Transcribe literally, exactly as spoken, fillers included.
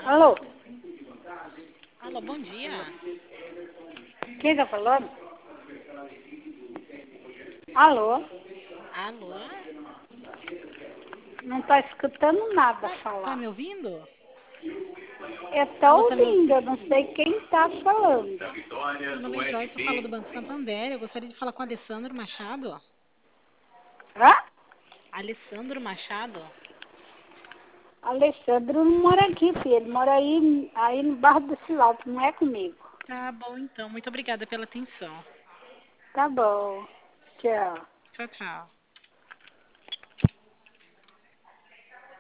Alô? Alô, bom dia. Quem tá falando? Alô? Alô? Não tá escutando nada Tá, tá falar. me ouvindo? Eu tô Alô, tá me ouvindo? ouvindo, eu não sei quem tá falando. Meu nome é Joyce, eu falo do Banco Santander. Eu gostaria de falar com o Alessandro Machado. Hã? Alessandro Machado? Alexandre não mora aqui, filho. Ele mora aí, aí no bairro do Silauto, não é comigo. Tá bom, então. Muito obrigada pela atenção. Tá bom. Tchau. Tchau, tchau.